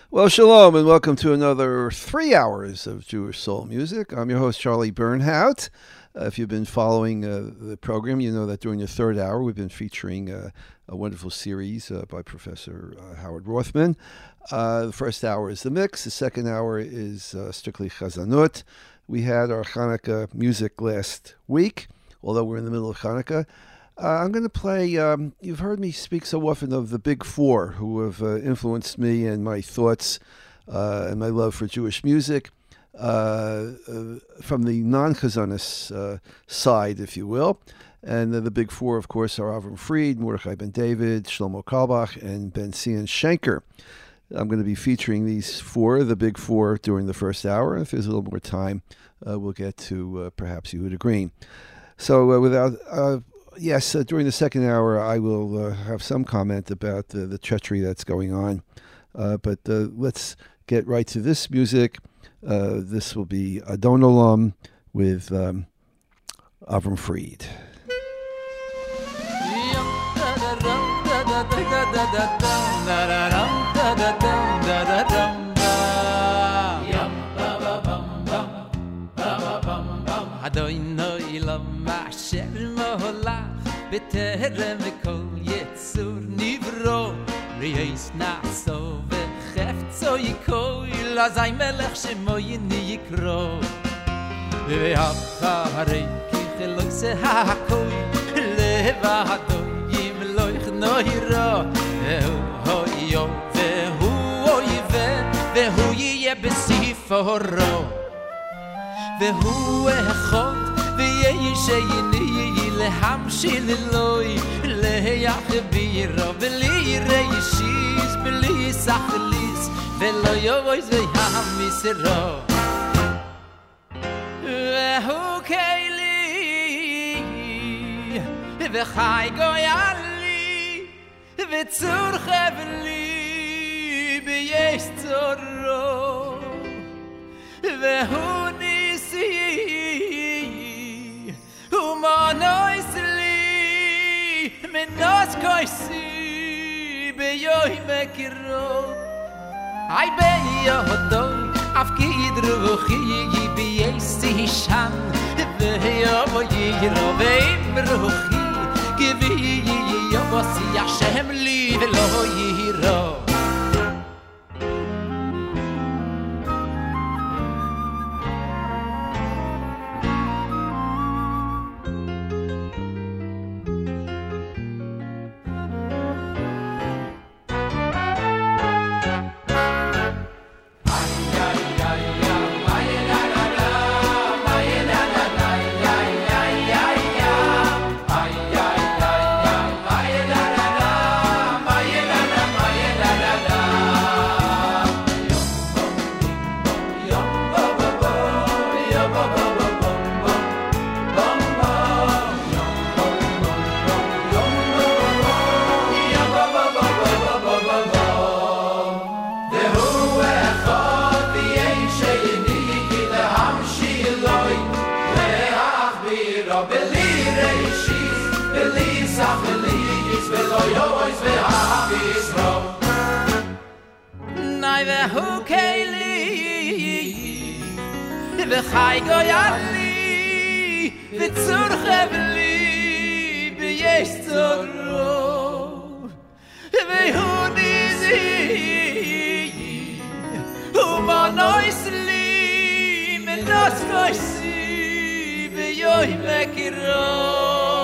Well, shalom, and welcome to another 3 hours of Jewish soul music. I'm your host, Charlie Bernhout. If you've been following the program, you know that during the third hour, we've been featuring a wonderful series by Professor Howard Rothman. The first hour is the mix. The second hour is strictly Chazanut. We had our Hanukkah music last week, although we're in the middle of Hanukkah. I'm going to play, you've heard me speak so often of the Big Four, who have influenced me and my thoughts and my love for Jewish music from the non-Chazanus side, if you will. And the Big Four, of course, are Avram Fried, Mordechai Ben David, Shlomo Carlebach, and Ben Zion Shenker. I'm going to be featuring these four, the Big Four, during the first hour. If there's a little more time, we'll get to perhaps Yehuda Green. So during the second hour, I will have some comment about the treachery that's going on. But let's get right to this music. This will be Adon Olam with Avram Fried. בטרם וכל יצור נברו רייס נעשו וחפצו יקוי לזי מלך שמו יני יקרו ואחרי כחלוי שהקוי לבדו ימלוך נוירו והוא יו והוא אויבה והוא יהיה בספרו והוא אחד ויהיה שייני להמשיל אלוהי להחבירו בלי ריישיס בלי סחליס ולא יבויז ויהמיסרו והוא כלי וחי גויאלי וצור חבלי בייש צורו והוא ניסי ומנויס לי מנוס קויסי ביוי מקירו היי ביודוי אף כדרוכי בייסי שם ויובו יירו ואמרוכי גבי יובוסי השם לי ולא יירו וחי גויאלי וצור חבלי בייש צורו והוא ניזי ומנויס לי מנוס קויסי ביוי מקירו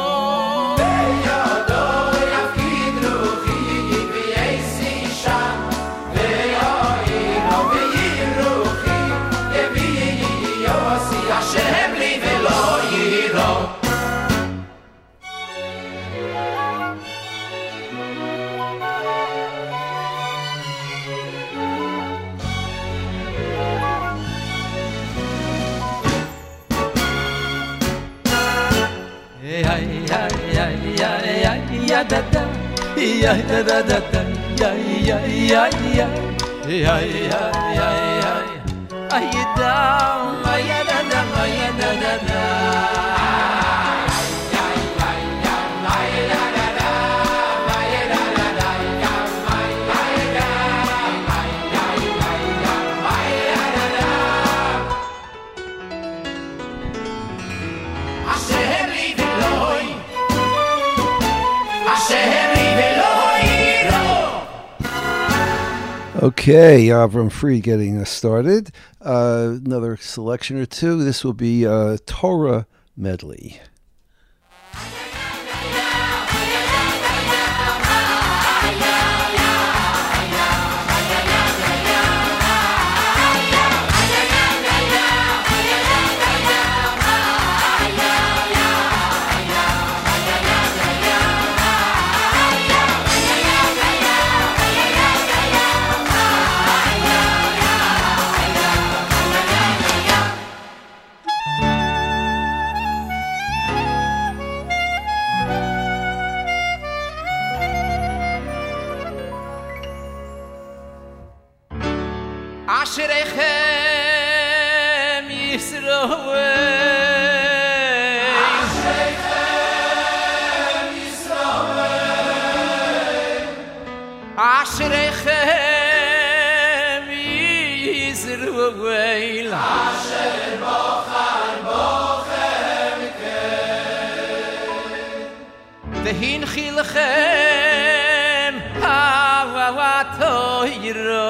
ya da da ya da da da da ya ya ya ya ya ya ya ya ay da ya da da ya da da da Okay, Avram Fried getting us started. Another selection or two. This will be a Torah medley. Asherechem Yisroel, Asherechem Yisroel, Asherechem Yisroel, Asher bochar bochem ken, Vehin chilchem ha'atoyro.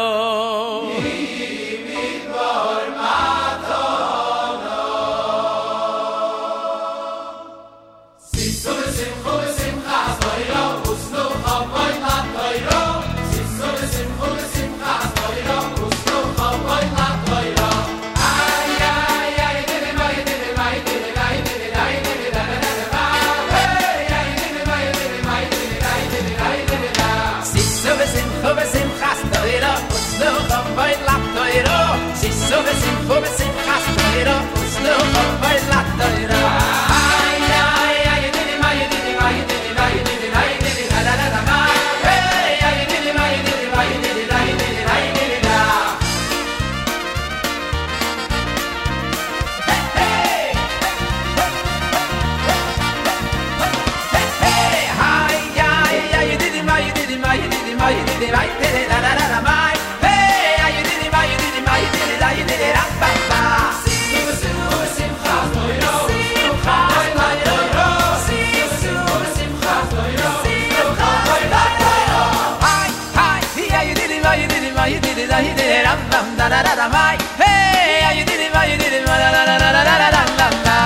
So wir sind fast wieder uns nur bei Latteira. Ay ay ay didi mai didi mai didi mai didi mai didi la la la la. Hey ay didi mai didi mai didi la didi la didi la. Hey hey ay ay ay didi mai didi mai didi mai didi mai didi la la la la. Hey, you did it, la la la la la la la la.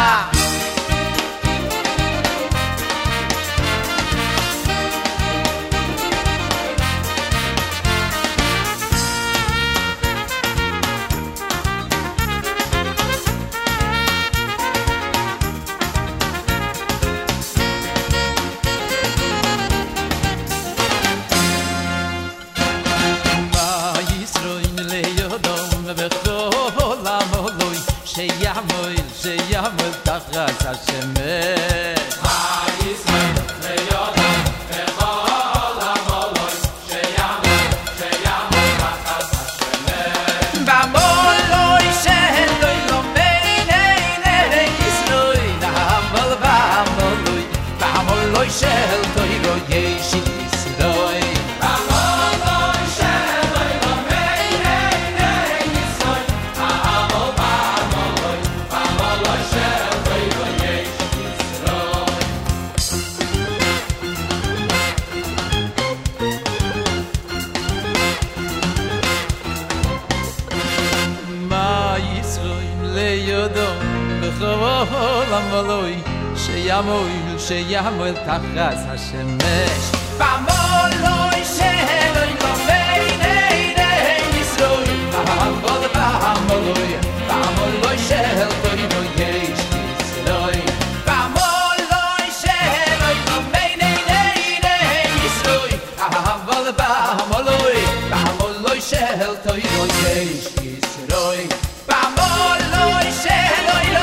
שיעמוד תחת השמש במולוי שלוי לא בעיני ישראל במולוי במולוי במולוי של תוינו יש ישראל במולוי שלוי לא בעיני ישראל במולוי במולוי במולוי של תוינו יש ישראל במולוי שלוי לא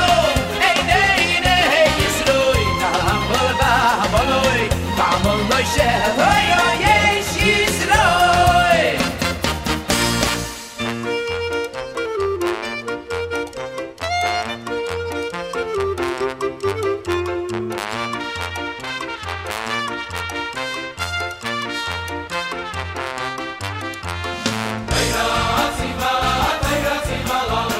Vamos shel oy yes Yisroel Tayra siva la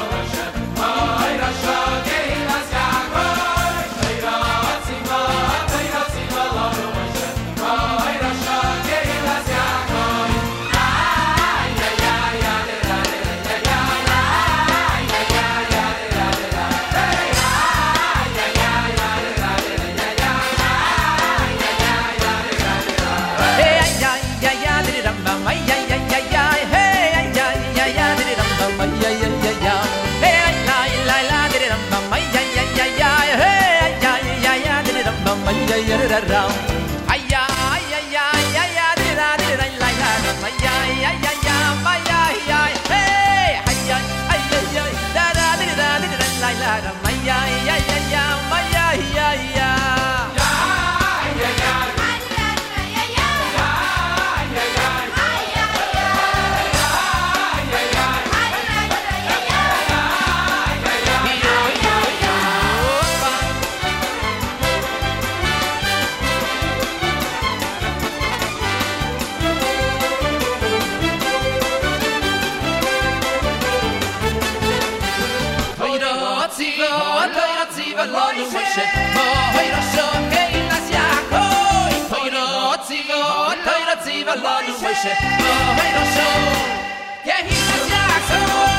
alonu Moshe Moira shokei nas Yaakov Toiro tziva alonu Moshe Moira shokei nas Yaakov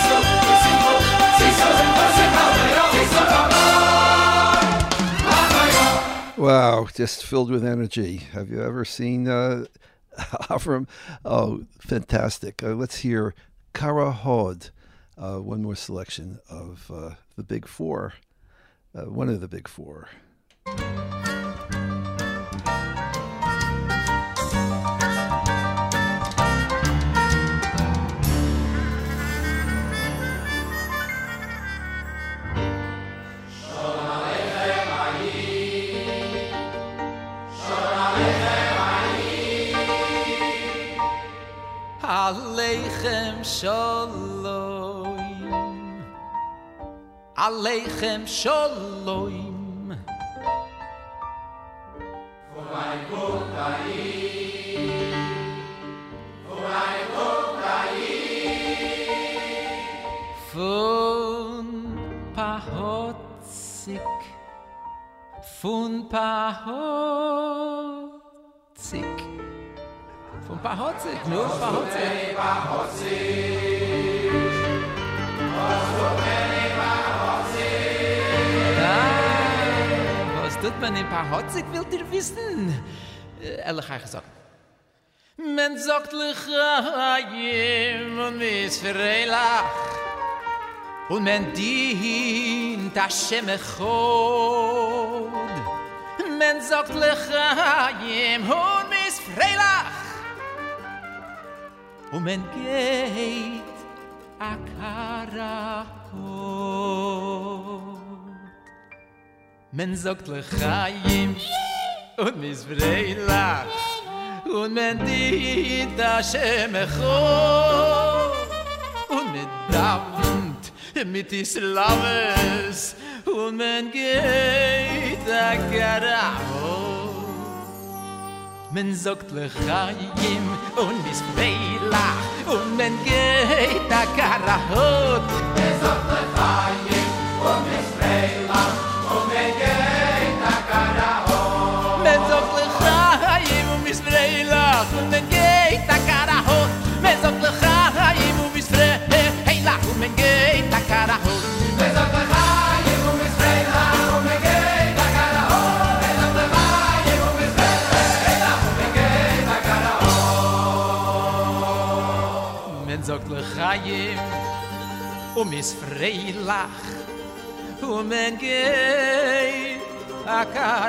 Wow, just filled with energy. Have you ever seen Avram? Oh, fantastic. Let's hear Kara Hod, one more selection of the Big Four, one of the Big Four. Aleichem shalom Aleichem shalom Fun Pahotzik Von Pahotzik, nur Pahotzik. Was tut man in Pahotzik, wollt ihr wissen? Ehrlich gesagt. Man sagt L'chaim und Misfreilach und man dient Hashem Echod. Man sagt L'chaim und Misfreilach und man geht a Karahot. Man sagt L'chaim und Misfreilach und man dient Hashem Echod und man dampft mit Islames und man geht a Karahot. Man sagt L'chaim und Misfreilach und man geht a Karahot. Man sagt L'chaim und Misfreilach und man geht a Karahot. Man sagt L'chaim und Misfreilach und man geht a Karahot. Man sagt L'chaim und Misfreilach und man geht a Karahot. Man sagt L'chaim und Misfreilach und man geht a Karahot. Man sagt L'chaim und Misfreilach und man geht a Karahot. Man sagt L'chaim und Misfreilach und man geht a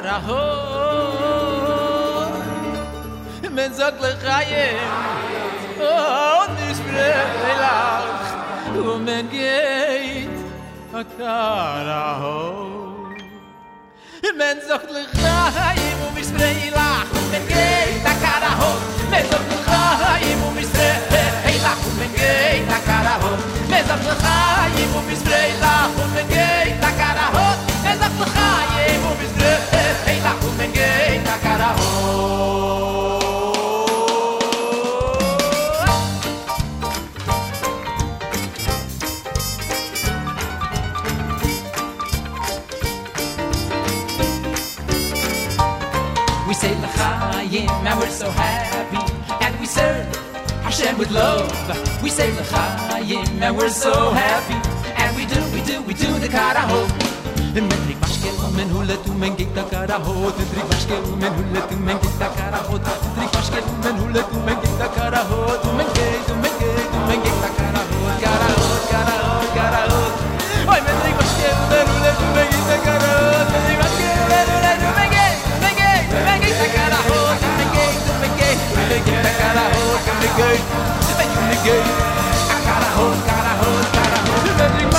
Karahot. Man sagt L'chaim und Misfreilach und man geht a Karahot. Man sagt L'chaim und Misfreilach und man geht a Karahot. Man sagt L'chaim und Misfreilach und man geht a Karahot. Man sagt L'chaim und Misfreilach und man geht a Karahot. Man sagt L'chaim und Misfreilach und man geht a Karahot. We say L'chaim and we're so happy, and we serve Hashem with love. We say L'chaim and we're so happy, and we do the Karahot. Men drik vaskel men hullet men git da Karahot. Drik vaskel men hullet men git da Karahot. Drik vaskel men hullet men git da Karahot. Men git da Karahot. Karahot, Karahot, Karahot. Oy men drik vaskel men hullet men git da Karahot. Drik vaskel men hullet men git da Karahot. Men git da Karahot. Men git a Karahot, Karahot, Karahot. Men drik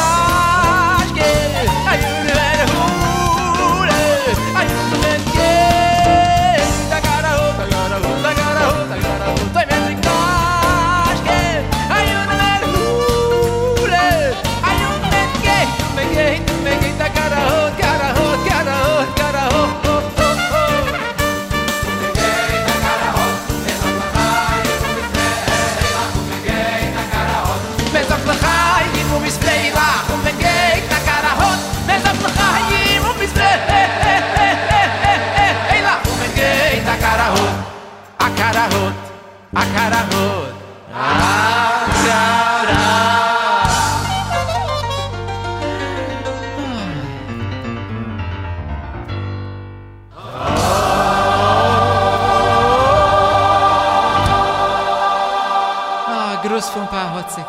classic.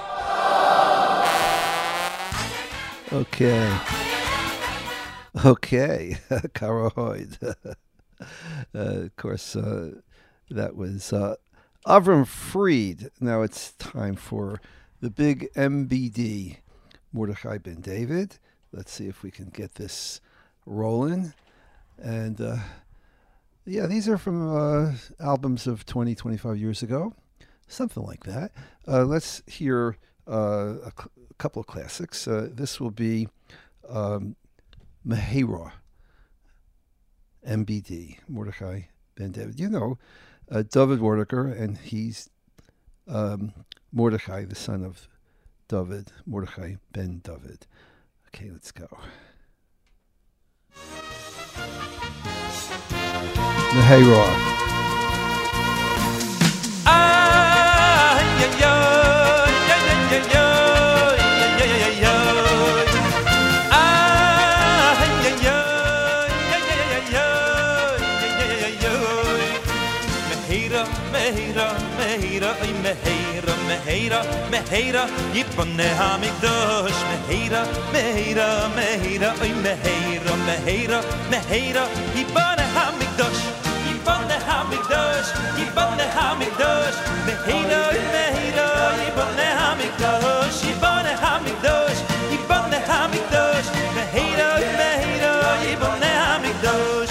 Okay. Okay. Karahoid. Of course, that was Avram Fried. Now it's time for the big MBD, Mordechai Ben David. Let's see if we can get this rolling. And yeah, these are from albums of 20, 25 years ago, something like that. Let's hear a couple of classics. This will be Mehera, MBD, Mordechai Ben David. You know, David Wardaker, and he's Mordechai, the son of David, Mordechai Ben David. Okay, let's go. Mehera. Mehera, Yipone Hamikdosh, Mehera, Mehera, Mehera, Mehera, Mehera, Mehera, Yipone Hamikdosh, Yipone Hamikdosh, Yipone Hamikdosh, Mehera, Mehera, Yipone Hamikdosh, Yipone Hamikdosh, Yipone Hamikdosh, Mehera, Mehera, Yipone Hamikdosh.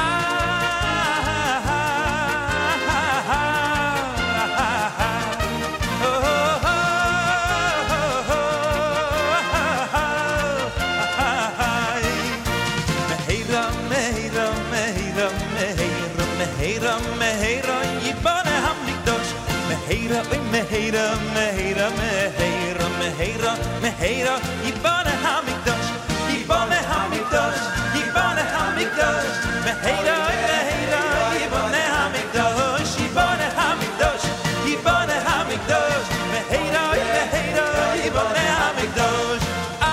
Mehera, Mehera, Mehera, Mehera, Mehera, Yibane Hamikdash, Yibane Hamikdash, Yibane Hamikdash, Mehera, Mehera, Yibane Hamikdash, Yibane Hamikdash, Yibane Hamikdash, Mehera, Mehera, Yibane Hamikdash.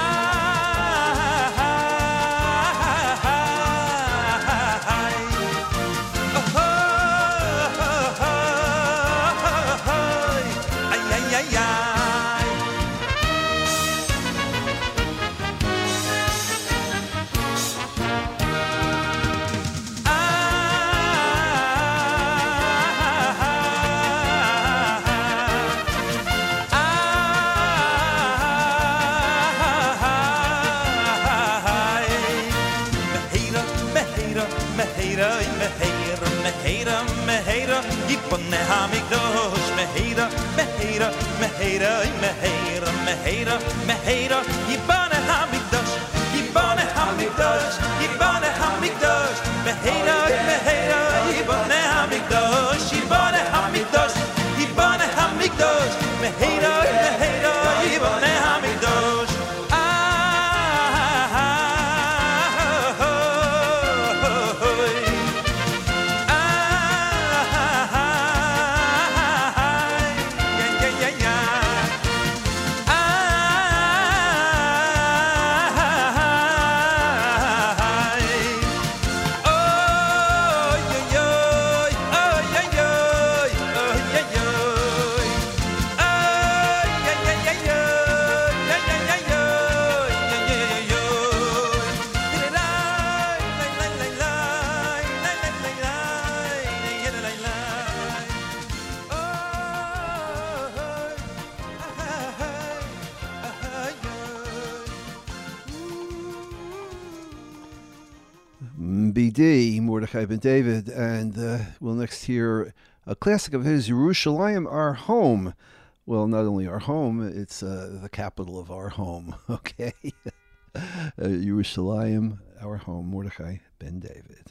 Yipone Hamikdosh, Mehera, Mehera, Mehera, Mehera, Mehera, Mehera, Yibane Hamikdosh, Yibane Hamikdosh, Yibane Hamikdosh, Mehera, Mehera, Yibane Hamikdosh, Yibane Hamikdosh, Yibane Hamikdosh, Mehera, Mehera, Yibane Hamikdosh. BD, Mordechai Ben David, and we'll next hear a classic of his, Yerushalayim, Our Home. Well, not only our home, it's the capital of our home, okay? Yerushalayim, Our Home, Mordechai Ben David.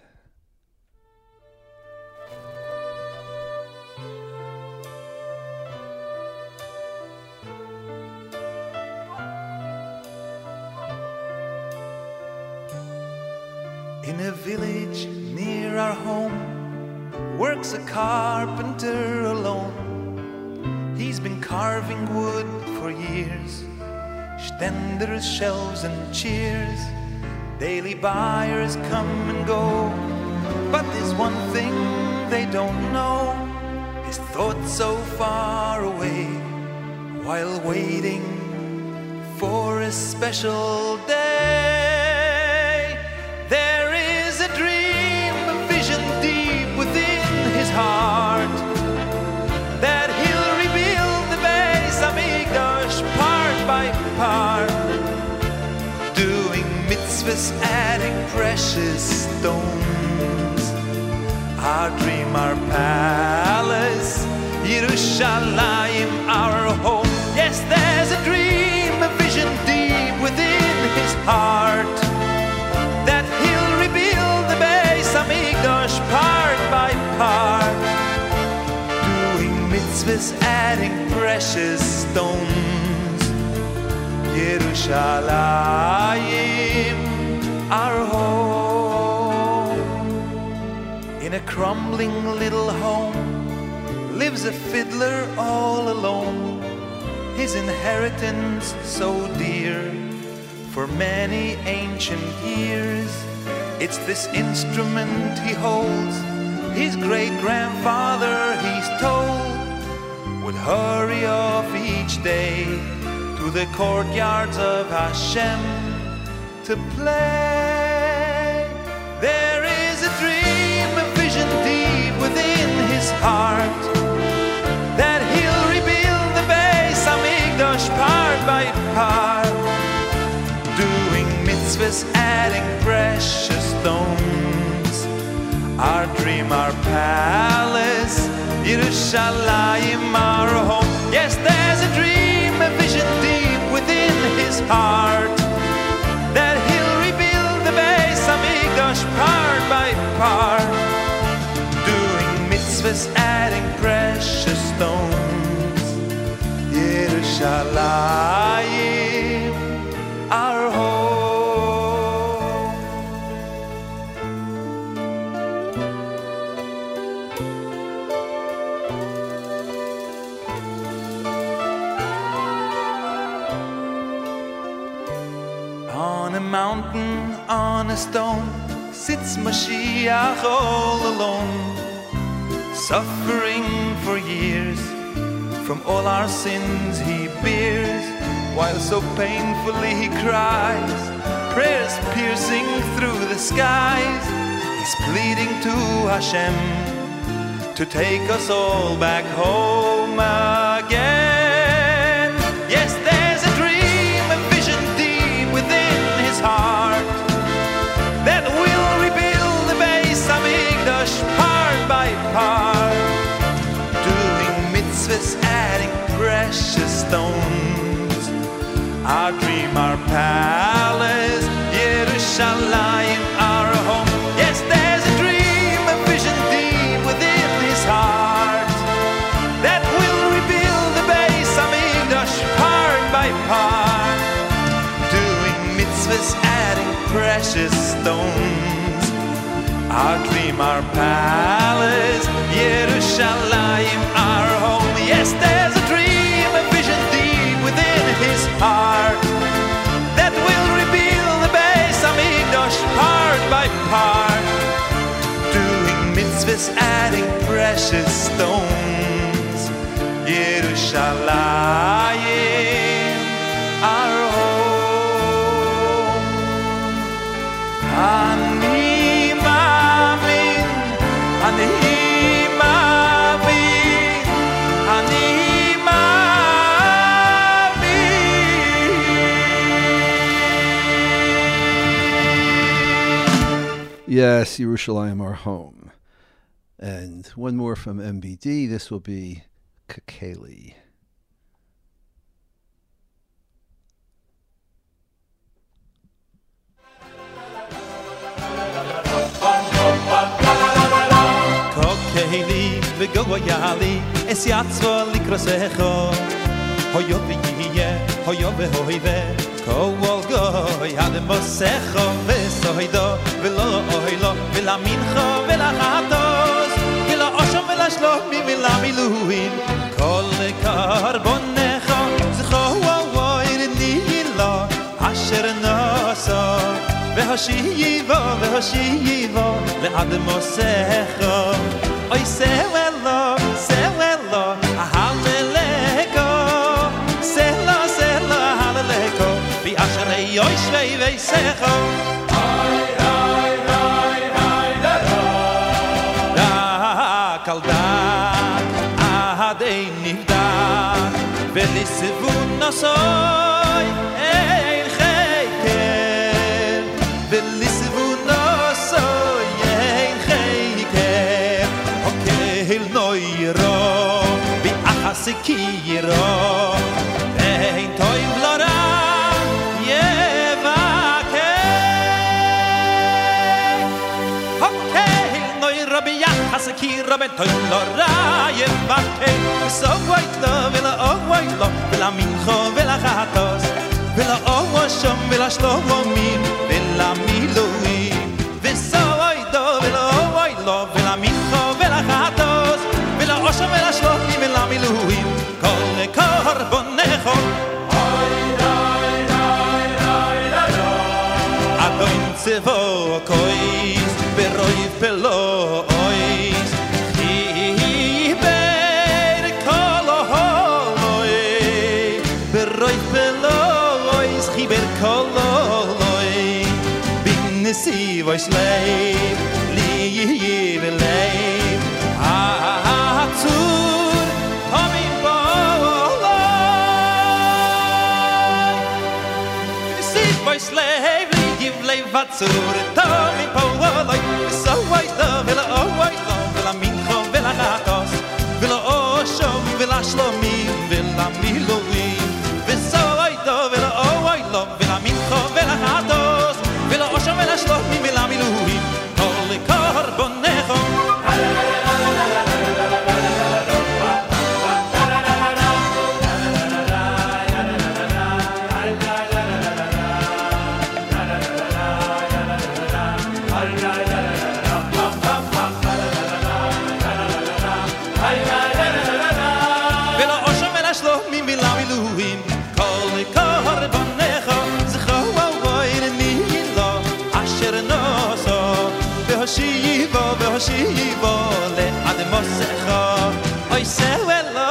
In a village near our home works a carpenter alone. He's been carving wood for years, stenders, shelves and chairs. Daily buyers come and go, but there's one thing they don't know. His thoughts so far away while waiting for a special day. There is a dream, a vision deep within his heart, that he'll rebuild the Beis Hamikdash part by part, doing mitzvahs, adding precious stones. Our dream, our palace, Yerushalayim, our home. Yes, there's a dream, a vision deep within his heart, that he'll rebuild the Beis Hamikdash part by part, doing mitzvahs, adding precious stones. Yerushalayim, our home. In a crumbling little home lives a fiddler all alone, his inheritance so dear for many ancient years. It's this instrument he holds, his great-grandfather, he's told, would hurry off each day to the courtyards of Hashem to play. There is a dream, a vision deep within his heart, that he'll rebuild the Beis Hamikdash part by part, doing mitzvahs, adding precious stones. Our dream, our palace, Yerushalayim, our home. Yes, there's a dream, a vision deep within his heart, that he'll rebuild the Beis Hamikdash part by part, doing mitzvahs, adding precious stones. Yerushalayim, our home. On a mountain, on a stone, sits Mashiach all alone, suffering for years from all our sins he bears, while so painfully he cries, prayers piercing through the skies. He's pleading to Hashem to take us all back home again. Yes, there's a dream, a vision deep within his heart, that will rebuild the Beis Hamikdash part by part, doing mitzvahs, adding precious stones. Our dream, our palace, Yerushalayim, our home. Yes, there's a dream, a vision deep within his heart, that will rebuild the Beis Hamikdash part by part, doing mitzvahs, adding precious stones. Our dream, our palace, Yerushalayim, our home. Yes, there's a dream, a vision deep within his heart, that will rebuild the Beis Hamikdash part by part, doing mitzvahs, adding precious stones. Yerushalayim, our home. Ani ma'amin, ani ma'amin, ani ma'amin. Yes, Yerushalayim, our home. And one more from MBD. This will be Kakeli. Kokeli v'goyali es yatzvo likrosecho hoyo v'yiye hoyo v'hoive kol goy hademosecho v'sohido v'lo oilo v'lamincho v'lachatos v'lo oshom v'lashlom v'lamiluim kol karbonecho z'cho v'oirnilo asher noso v'hoshivo v'ademosecho oy sewelo ahameleko oi shvei vei secho da kalda ahadei nivda velisivun nosoy ein cheiker velisivun nosoy ein cheiker okel noiro bi ahasikiro ein toim lora Hasakira ben toilora yevake so white love vela oh white love vela mincho vela gatos vela oh shom vela shlomo min vela milui so white love vela oh white love vela mincho vela gatos vela oh shom vela shlomo vela milui kol korbonecho adoin tsevo kois beroy pelo See voice slave live live atur coming boy see voice slave live live atur coming boy so white love vela oh white love vela mincho vela gatos vela oh shom vela shlomi vela miloi so white love vela oh white love vela mincho vela gatos vela osho vela shlomi vela milui kol korbonecho vela osho vela shlomi vela milui kol korbonecho Shivo le ademosecho oi sewelo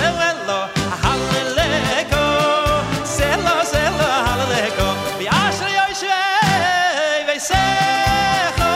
haleleko selo haleleko bi ashri oi shvei veisecho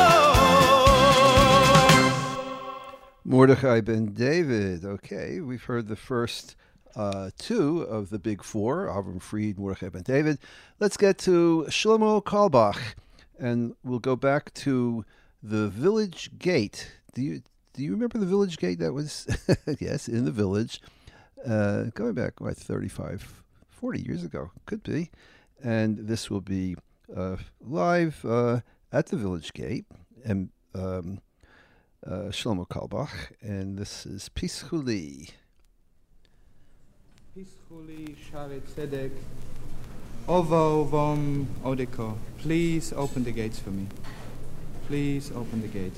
Mordechai Ben David. Okay, we've heard the first two of the big four, Avram Fried, Mordechai Ben David. Let's get to Shlomo Carlebach, and we'll go back to the village gate. Do you remember the village gate that was, yes, in the village, going back, 35, 40 years ago, could be. And this will be live at the village gate, and Shlomo Carlebach, and this is Pischuli. Pischuli Share Tzedek, Ovo Vom Odeko. Please open the gates for me. Please open the gate.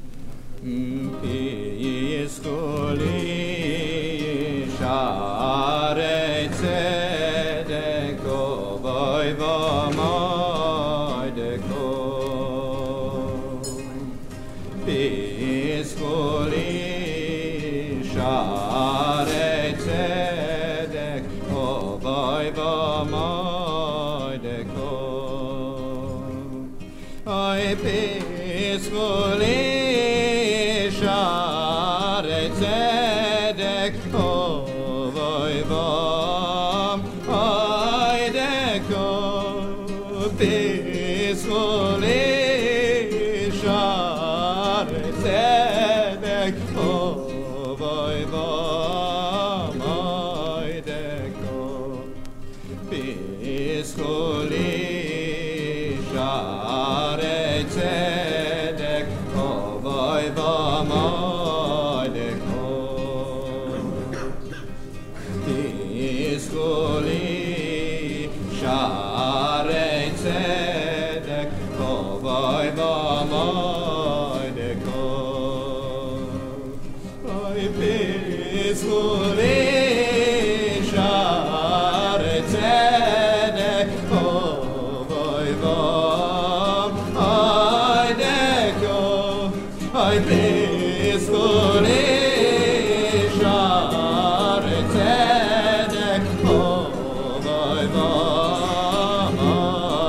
Pischuli Share Tzedek, Ovo Vom Odeko. Pischuli Share Tzedek, Ovo Vom Odeko. Oy Pischuli Share Tzedek, Ovoy Vom Odeko. Pischuli Share Tzedek, Ovoy Vom Odeko. Pischuli Share Tzedek, Ovoy Vom Odeko. Pischuli Share Tzedek, Ovoy Vom Odeko. Oy Pischuli Share Tzedek, Ovoy Vom Odeko. Oy Pischuli Share Tzedek, Ovoy Vom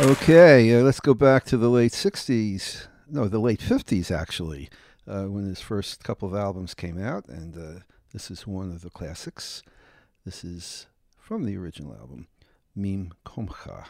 Okay, let's go back to the late 60s. No, the late 50s, actually, when his first couple of albums came out. And this is one of the classics. This is from the original album, Mim Komcha.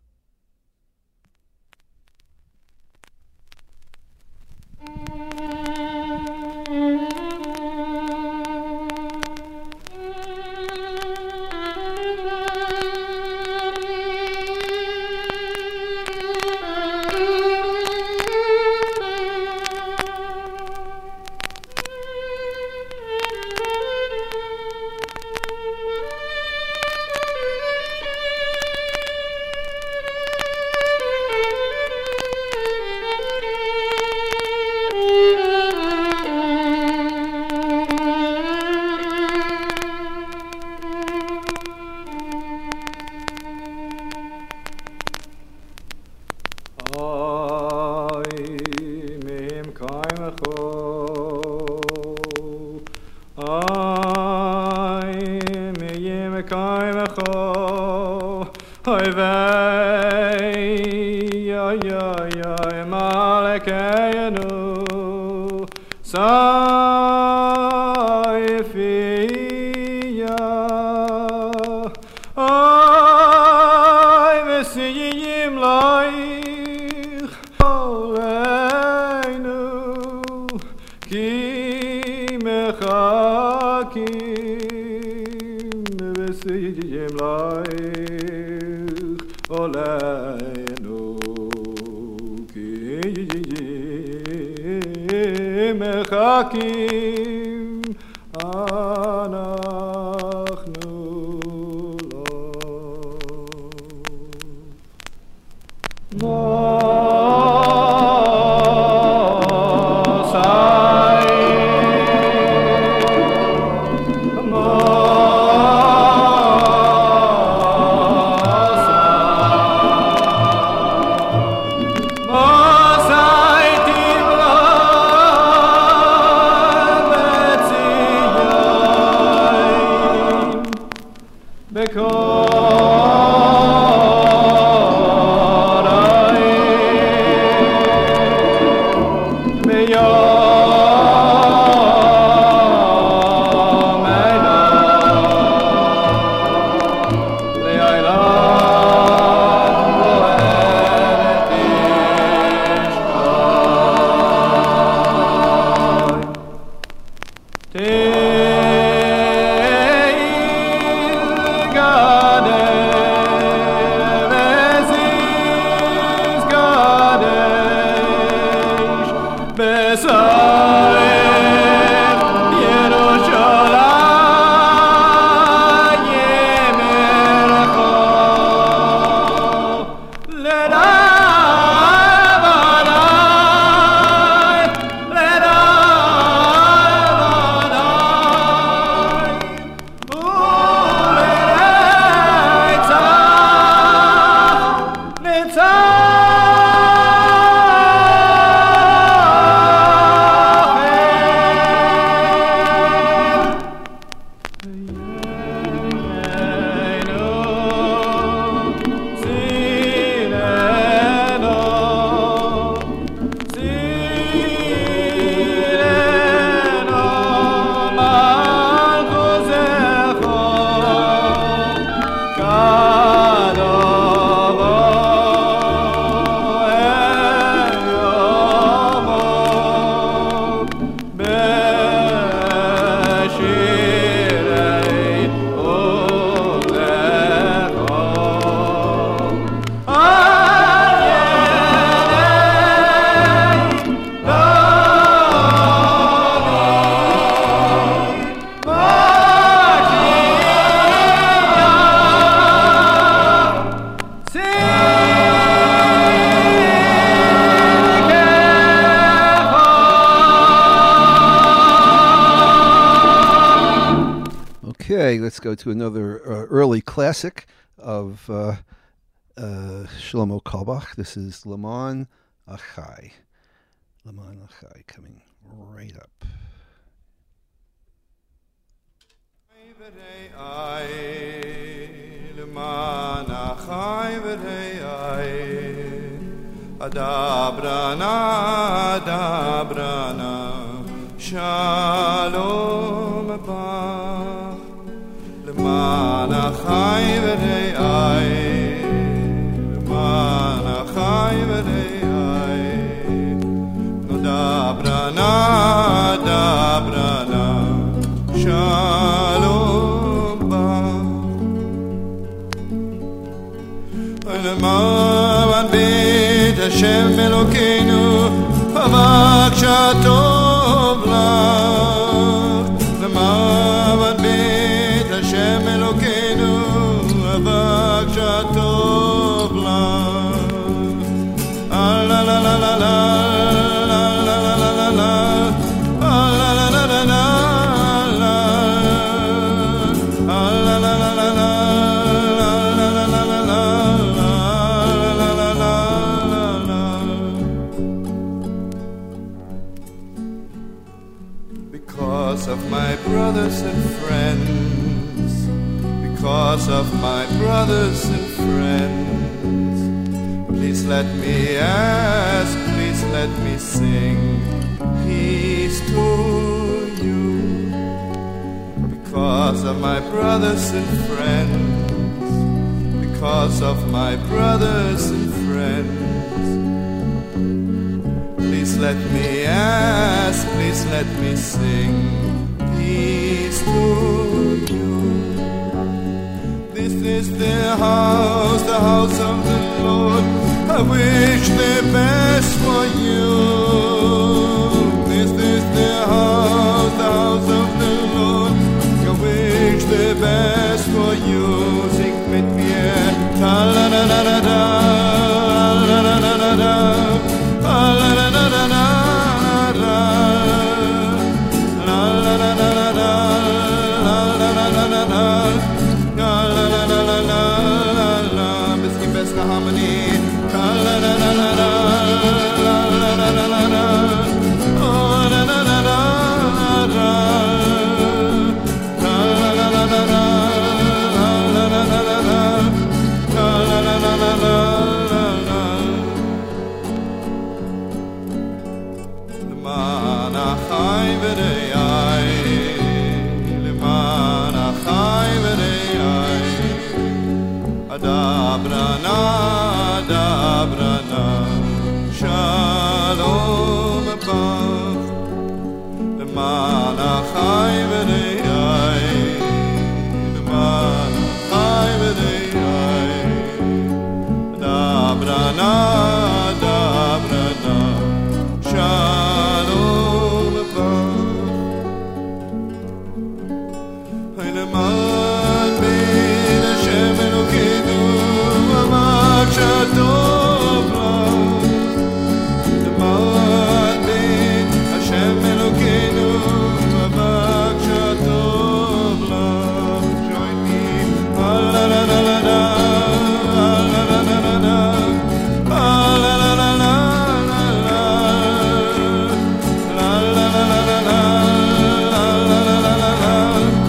Let's go to another early classic of Shlomo Carlebach. This is Leman Achai. Leman Achai coming right up. Leman Achai Adabrana, adabrana, shalom abach, leman achai v'rei, leman achai v'rei, adabrana, adabrana, shalom abach, leman beit Hashem Elokeinu, avak shatov lach. Lemavan beit Hashem Elokeinu, avak shatov lach. La la la la la la la la la la la la la la la la la. Of my brothers and friends, because of my brothers and friends, please let me ask, please let me sing peace to you. Because of my brothers and friends, because of my brothers and friends, please let me ask, please let me sing peace to you. This is the house of the Lord. I wish the best for you. This is the house of the Lord. I wish the best for you. Sing mit mir, ta la la la la la, la la la la la, la la la la la la. Harmony. La la la la la la la la la la la. Oh la la la la la. La la la la la la. La la la la la la. La la la la la la. Leman achai v'rei, leman achai v'rei. Adabrana, adabrana, shalom abach, leman achai v'rei, leman achai v'rei, adabrana, adabrana, shalom abach, leman beit Hashem Elokeinu, avak shatov lach. Leman beit Hashem Elokeinu, avak shatov lach. Join me, la la la la la la, la la la la la la, la la la la la la, la la la la la la, la la la la la la.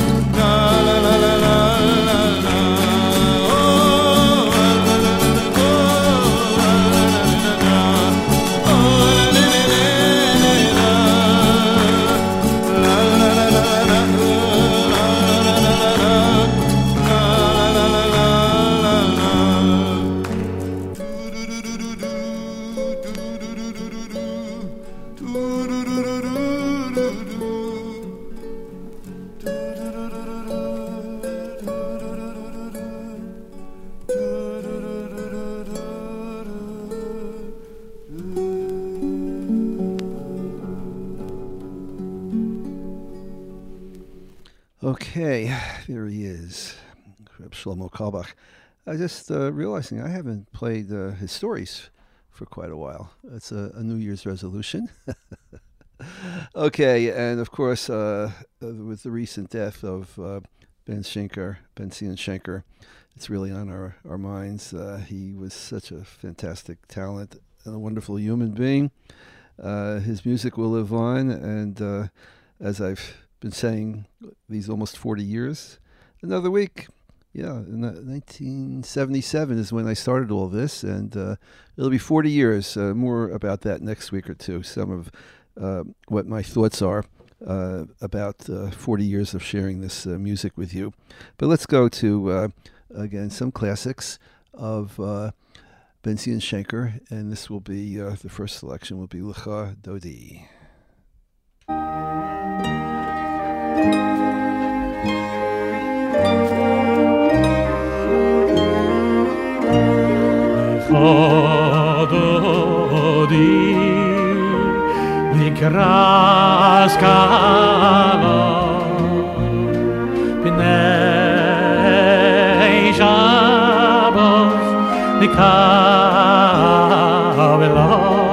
Okay, there he is, Reb Shlomo Carlebach. I just realizing I haven't played his stories for quite a while. It's a New Year's resolution. Okay, and of course, with the recent death of Ben Zion Shenker, it's really on our minds. He was such a fantastic talent and a wonderful human being. His music will live on, and as I've been saying these almost 40 years, another week, Yeah, 1977 is when I started all this, and it'll be 40 years. More about that next week or two. Some of what my thoughts are about 40 years of sharing this music with you. But let's go to, again, some classics of Ben-Zion Shenker, and this will be, the first selection will be Lecha Dodi. Dodi nikras kala b'nei Shabbos nikavela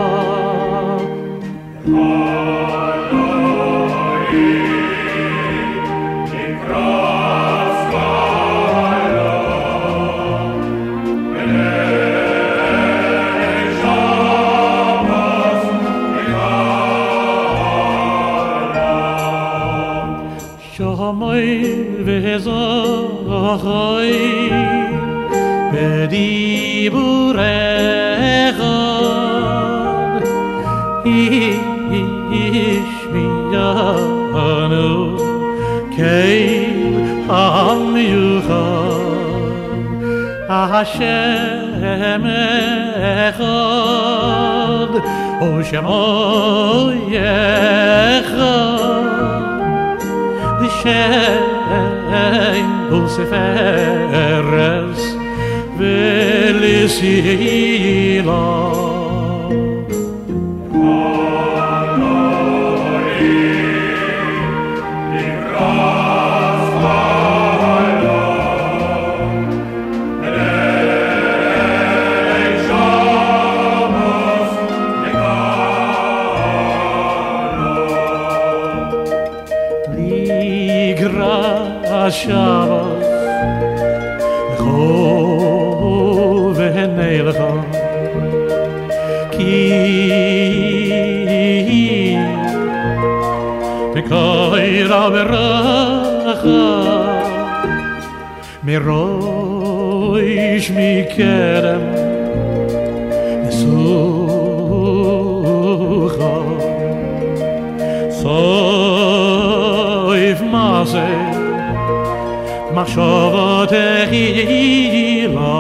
V'zochoi b'diburecha ishmiyanu kei hamiyuchad Hashem echad o shemo yechad L'shem Luciferes Velisila Shabbos Lecho v'henei lecha Ki B'koira b'racha Miroish mikerem Nesucha Soif maseh Machshavot echila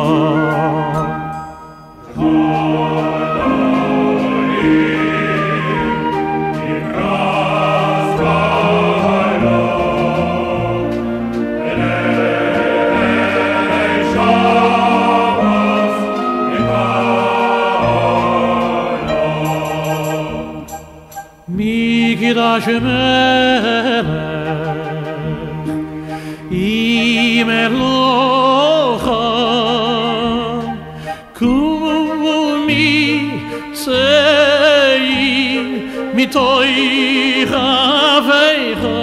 Mikidash melech Melocha Kumi Sei Mitoi Chaveicha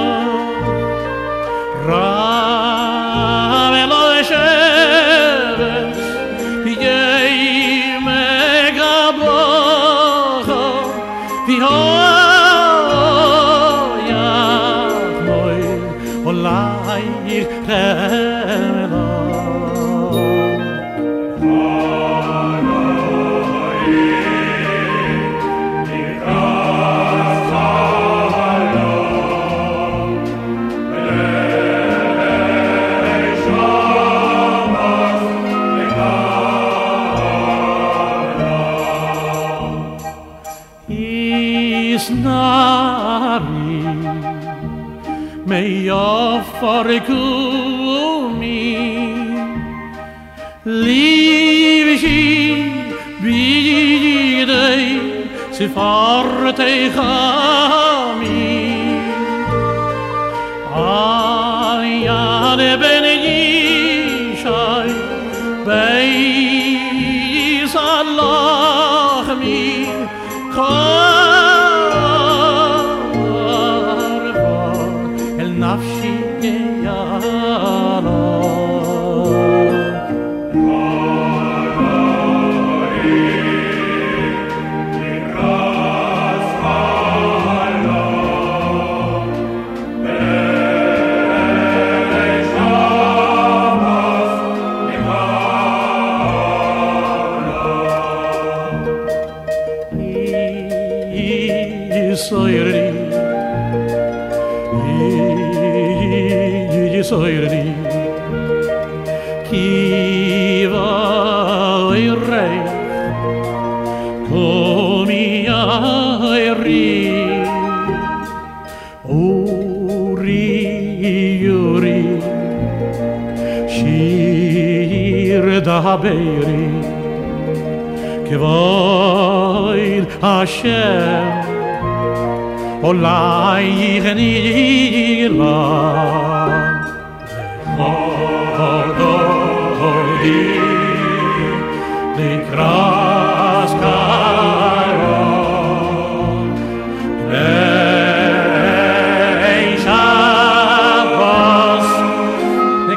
Rav Eloi Sheves Yei Megablocha V'hoyach Moi Olai Farikumi Livshi bidei Sifartei chami Ayad ben Yishai Beis Allahmi Karva El nafshi soirni ki vai re komi ri uri yuri shir da beiri ke vai Hashem olai gni la de gras caro Shabbat de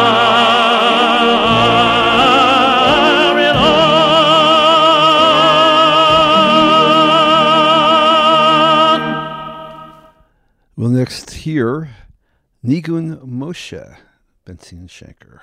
Well, next here, Nigun Moshe, Benzin Shanker.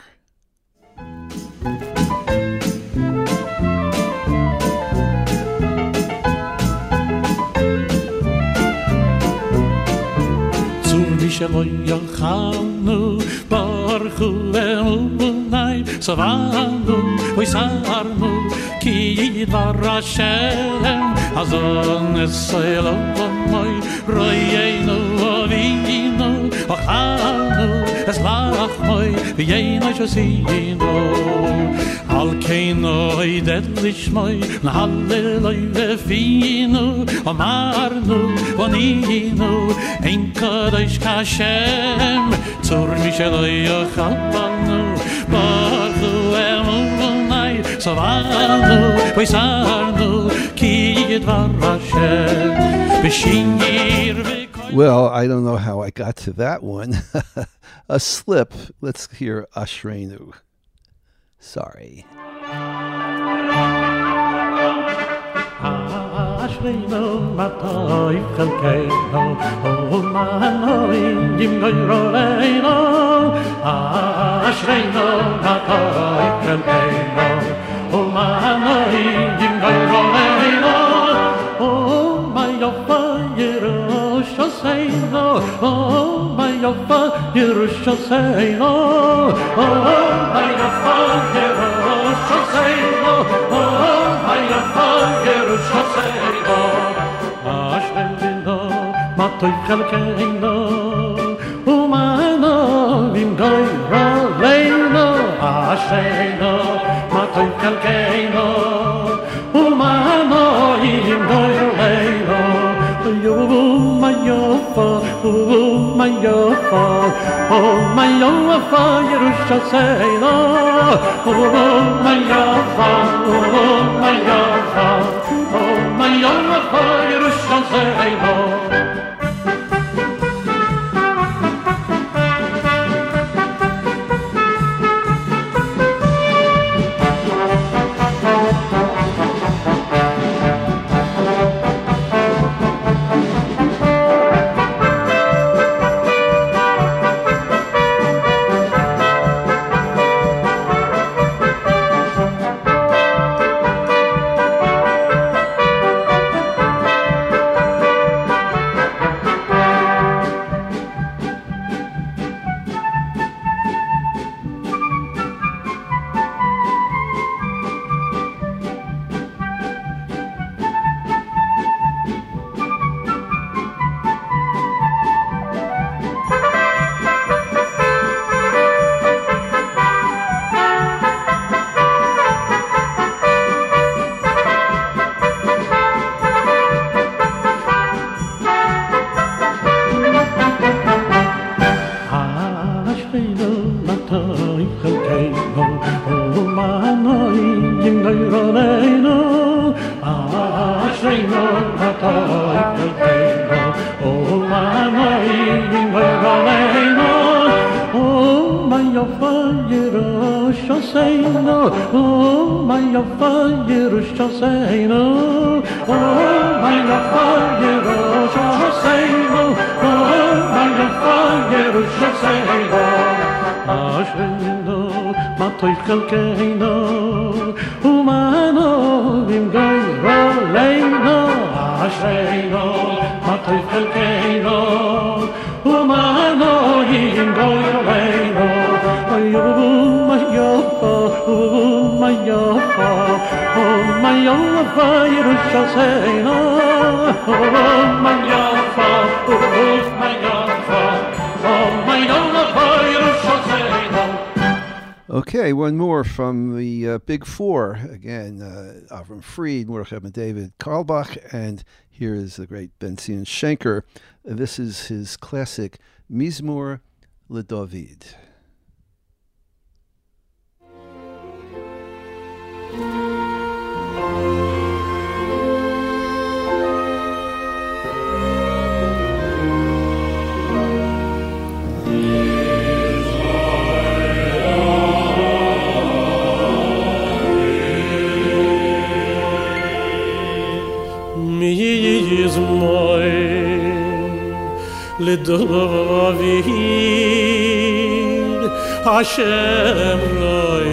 Shalom Yochanu Baruchu Elunai Savanu Oisarnu Ki Yidvar Hashem Hazon Esaylomai Royenu Avinu Ochanu Eslachmai V'yeinu Shosinu Al Keinoi Dedlishmai Nahalleloi Vefinu Amarnu Vaninu Ein Kadosh Hashem Tzur Misheloi Yochavanu Baruchu Elunai Savanu Oisarnu Ki Yidvar Hashem B'shir Well, I don't know how I got to that one. A slip. Let's hear Ashreinu. Sorry. Ashreinu matoi chelkeinu Umanoi yim goyroleinu Ashreinu matoi chelkeinu Umanoi yim goyroleinu my yofa Yerushalayim my yofa Yerushalayim my yofa Yerushalayim my yofa Yerushalayim Ashreinu matoi chelkeinu Umano vim goyroleinu Ashreinu matoi chelkeinu Umano vim goyroleinu my yofa Yerushalayim my yofa Yerushalayim Ashreinu, matay chelkeinu, my yafa, oh my yafa, Yerushalayim, oh my yafa, oh my yafa, oh my yafa, Yerushalayim. Okay, one more from the Big Four. Again, Avram Fried, Mordechai Ben David Carlbach, and here is the great Ben-Zion Shenker. This is his classic Mizmor LeDavid. LeDavid Hashem Roi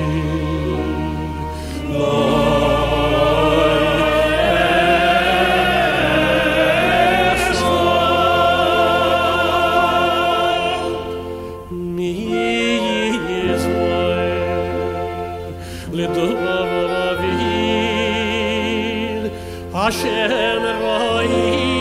LeDavid Hashem Roi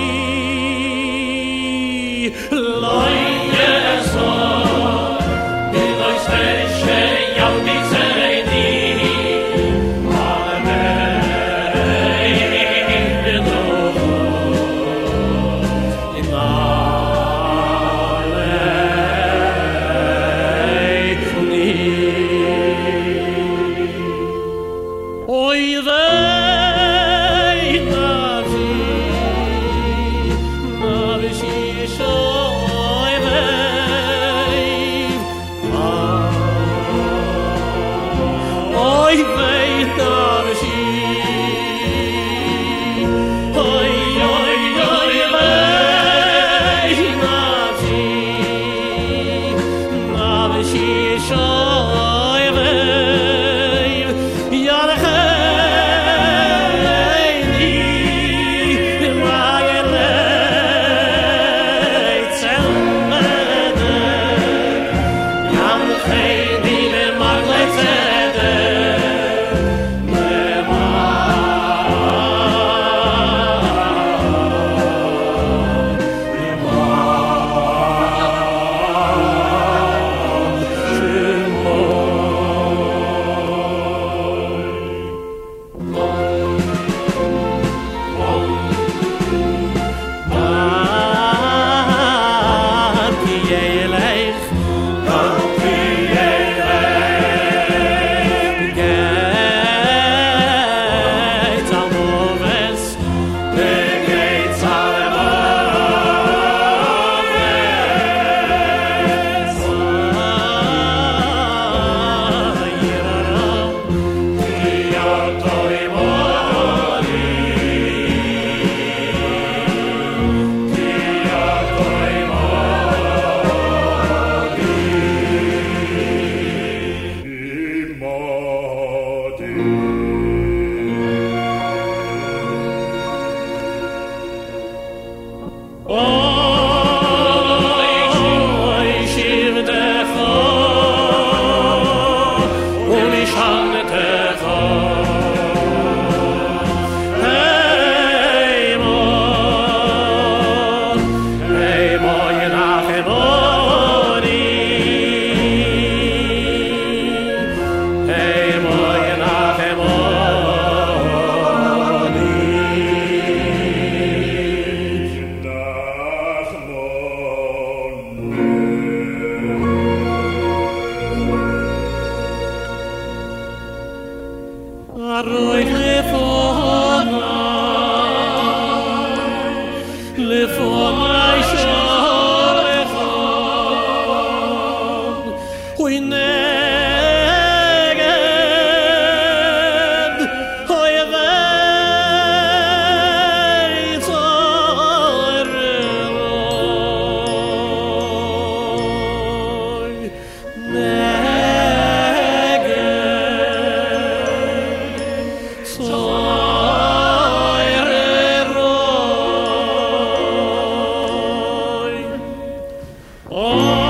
Oh!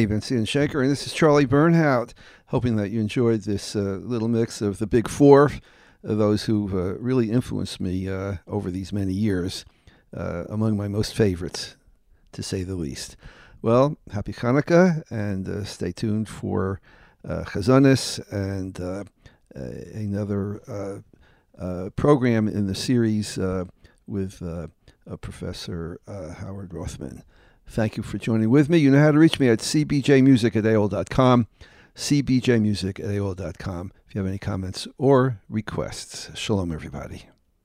Dave and Cian Shanker, and this is Charlie Bernhout, hoping that you enjoyed this little mix of the Big Four, those who've really influenced me over these many years, among my most favorites, to say the least. Well, happy Hanukkah, and stay tuned for Chazonis and another program in the series with Professor Howard Rothman. Thank you for joining with me. You know how to reach me at cbjmusic@aol.com, cbjmusic@aol.com, if you have any comments or requests. Shalom, everybody.